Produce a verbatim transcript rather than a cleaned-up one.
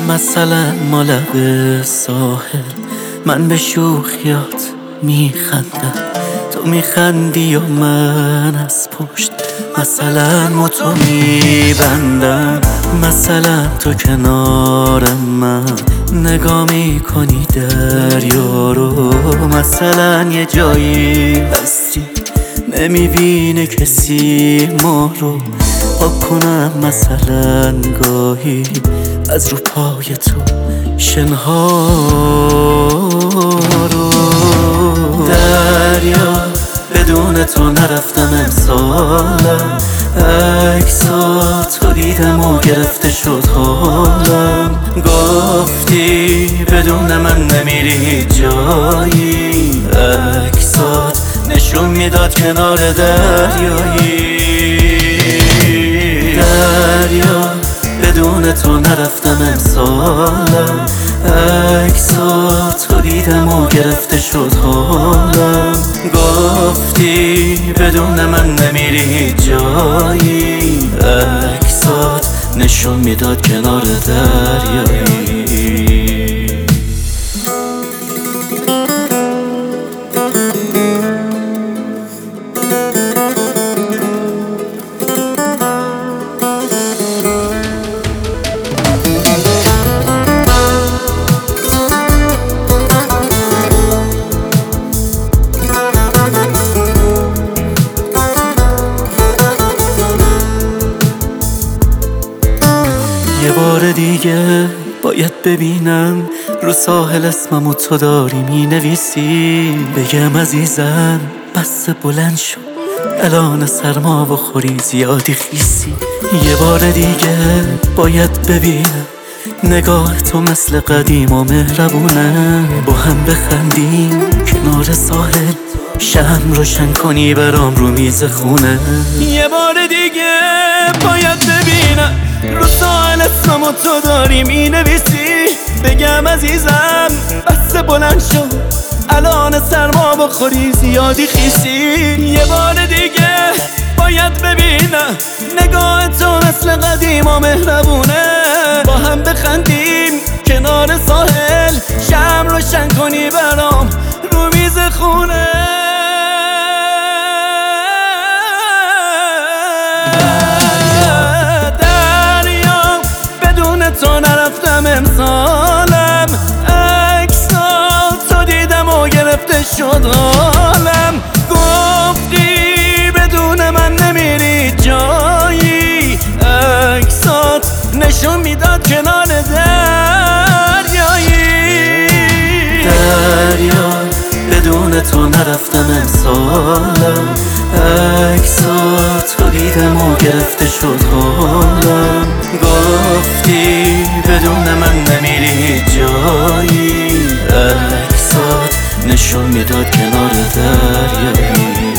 مثلا ما لب ساحل، من به شوخیات میخندم، تو میخندی یا من از پشت مثلا متو میبندم. مثلا تو کنارم من نگاه میکنی دریا رو، مثلا یه جایی هستی نمیبینه کسی ما رو. پاک کنم مثلا گاهی از رو پای تو شنها رو. دریا بدون تو نرفتم امسالم، عکسات تو دیدم و گرفته شد حالم. گفتی بدون من نمیری جایی، عکسات نشون میداد کنار دریایی. دریا بدون تو نرفتم امسالم، عکسات تو دیدم و گرفته شد حالم. گفتی بدون من نمیری جایی، عکسات نشون میداد کنار دریایی. یه بار دیگه باید ببینم رو ساحل اسممو تو داری مینویسی. بگم عزیزم بس بلند شو، الان سرما بخوری زیادی خیسی. یه بار دیگه باید ببینم نگاه تو مثل قدیم و مهربونه، با هم بخندیم کنار ساحل، شمع روشن کنی برام رو میز خونه. یه بار دیگه باید ببینم رو ساحل اسممو تو داری مینویسی. بگم عزیزم بس بلند شو، الان سرما بخوری زیادی خیسی. یه بار دیگه باید ببینم نگاه تو مثل قدیم و مهربونه، با هم بخندیم کنار ساحل، شمع روشن کنی برام رو میز خونه. تو نرفتم امسالم، عکسات تو دیدم و گرفته شد حالم. گفتی بدون من نمیری جایی، عکسات نشون میداد کنار دریایی. دریا بدون تو نرفتم امسالم، عکسات تو دیدم و گرفته شد حالم. گفتی بدون من نمیری جایی، عکسات نشون میداد کنار دریایی.